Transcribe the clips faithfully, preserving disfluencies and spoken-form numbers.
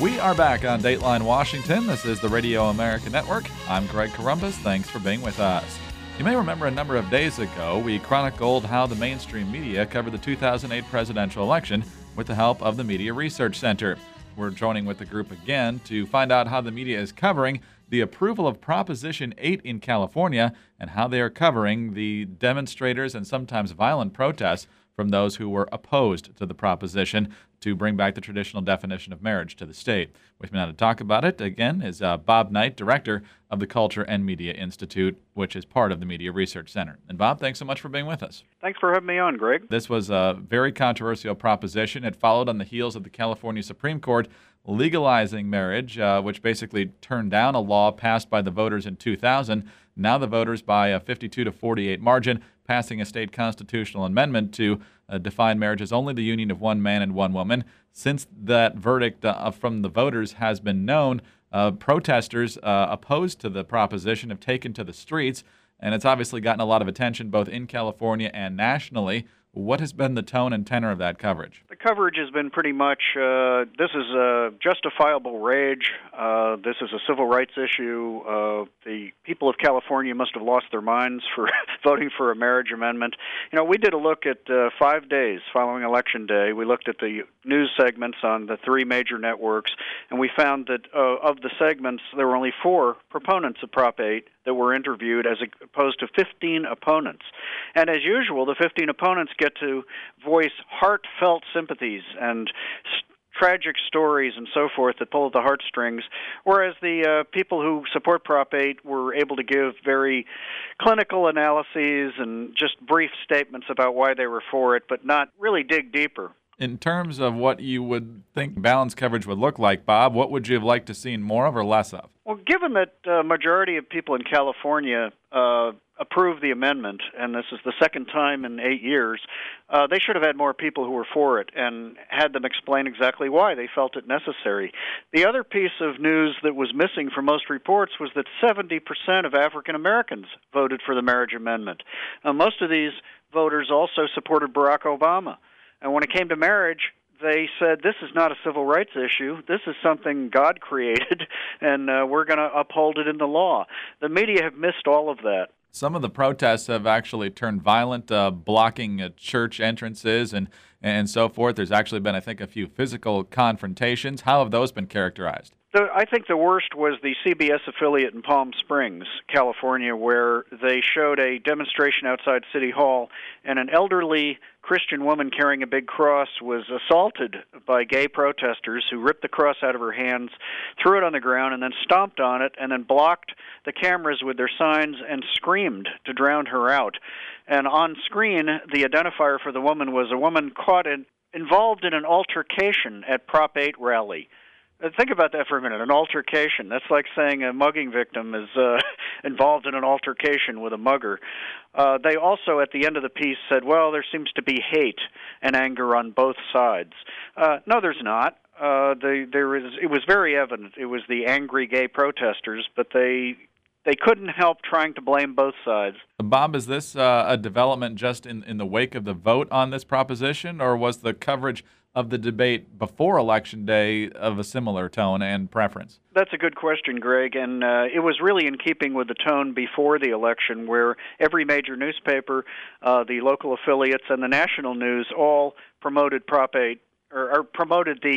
We are back on Dateline Washington. This is the Radio America Network. I'm Greg Corombos. Thanks for being with us. You may remember a number of days ago, we chronicled how the mainstream media covered the two thousand eight presidential election with the help of the Media Research Center. We're joining with the group again to find out how the media is covering the approval of Proposition eight in California and how they are covering the demonstrators and sometimes violent protests from those who were opposed to the proposition to bring back the traditional definition of marriage to the state. With me now to talk about it, again, is uh, Bob Knight, director of the Culture and Media Institute, which is part of the Media Research Center. And Bob, thanks so much for being with us. Thanks for having me on, Greg. This was a very controversial proposition. It followed on the heels of the California Supreme Court legalizing marriage, uh, which basically turned down a law passed by the voters in two thousand. Now the voters, by a fifty-two to forty-eight margin, passing a state constitutional amendment to uh, define marriage as only the union of one man and one woman. Since that verdict uh, from the voters has been known, uh, protesters uh, opposed to the proposition have taken to the streets, and it's obviously gotten a lot of attention both in California and nationally. What has been the tone and tenor of that coverage? The coverage has been pretty much, uh, this is a justifiable rage. Uh, this is a civil rights issue. Uh, the people of California must have lost their minds for voting for a marriage amendment. You know, we did a look at uh, five days following Election Day. We looked at the news segments on the three major networks, and we found that uh, of the segments, there were only four proponents of Prop eight that were interviewed as opposed to fifteen opponents. And as usual, the fifteen opponents get to voice heartfelt sympathies and st- tragic stories and so forth that pull at the heartstrings, whereas the uh, people who support Prop eight were able to give very clinical analyses and just brief statements about why they were for it, but not really dig deeper. In terms of what you would think balanced coverage would look like, Bob, what would you have liked to see more of or less of? Well, given that a uh, majority of people in California uh, approved the amendment, and this is the second time in eight years, uh, they should have had more people who were for it and had them explain exactly why they felt it necessary. The other piece of news that was missing from most reports was that seventy percent of African Americans voted for the marriage amendment. Uh, most of these voters also supported Barack Obama. And when it came to marriage, they said, this is not a civil rights issue. This is something God created, and uh, we're going to uphold it in the law. The media have missed all of that. Some of the protests have actually turned violent, uh, blocking uh, church entrances and, and so forth. There's actually been, I think, a few physical confrontations. How have those been characterized? The, I think the worst was the C B S affiliate in Palm Springs, California, where they showed a demonstration outside City Hall, and an elderly Christian woman carrying a big cross was assaulted by gay protesters who ripped the cross out of her hands, threw it on the ground, and then stomped on it, and then blocked the cameras with their signs and screamed to drown her out. And on screen, the identifier for the woman was a woman caught in, involved in an altercation at Prop eight rally. Think about that for a minute, an altercation. That's like saying a mugging victim is uh, involved in an altercation with a mugger. Uh, they also, at the end of the piece, said, well, there seems to be hate and anger on both sides. Uh, no, there's not. Uh, they, there is. It was very evident. It was the angry gay protesters, but they they couldn't help trying to blame both sides. Bob, is this uh, a development just in, in the wake of the vote on this proposition, or was the coverage of the debate before Election Day of a similar tone and preference? That's a good question, Greg, and uh, it was really in keeping with the tone before the election, where every major newspaper, uh, the local affiliates, and the national news all promoted Prop eight, or, or promoted the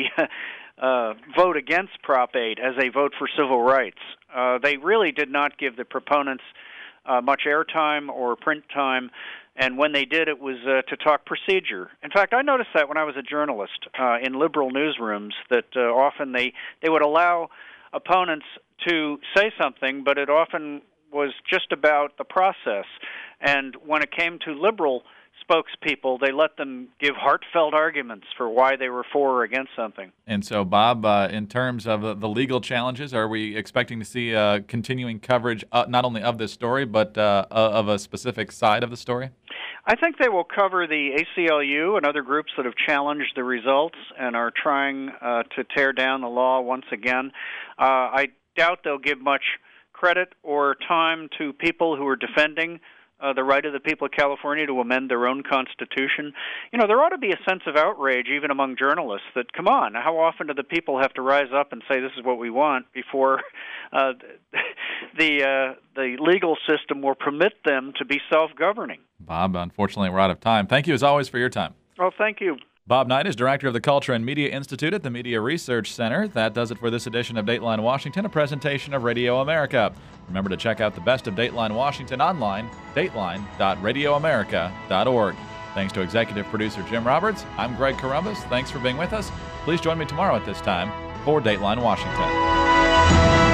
uh, vote against Prop eight as a vote for civil rights. Uh, they really did not give the proponents uh, much airtime or print time. And when they did, it was uh, to talk procedure. In fact, I noticed that when I was a journalist uh, in liberal newsrooms, that uh, often they, they would allow opponents to say something, but it often was just about the process. And when it came to liberal spokespeople, they let them give heartfelt arguments for why they were for or against something. And so, Bob, uh, in terms of uh, the legal challenges, are we expecting to see uh, continuing coverage uh, not only of this story, but uh, of a specific side of the story? I think they will cover the A C L U and other groups that have challenged the results and are trying uh, to tear down the law once again. Uh, I doubt they'll give much credit or time to people who are defending uh, the right of the people of California to amend their own constitution. You know, there ought to be a sense of outrage even among journalists that, come on, how often do the people have to rise up and say this is what we want before uh, the uh, the legal system will permit them to be self-governing? Bob, unfortunately, we're out of time. Thank you, as always, for your time. Well, thank you. Bob Knight is Director of the Culture and Media Institute at the Media Research Center. That does it for this edition of Dateline Washington, a presentation of Radio America. Remember to check out the best of Dateline Washington online, dateline dot radio america dot org. Thanks to executive producer Jim Roberts. I'm Greg Corombos. Thanks for being with us. Please join me tomorrow at this time for Dateline Washington.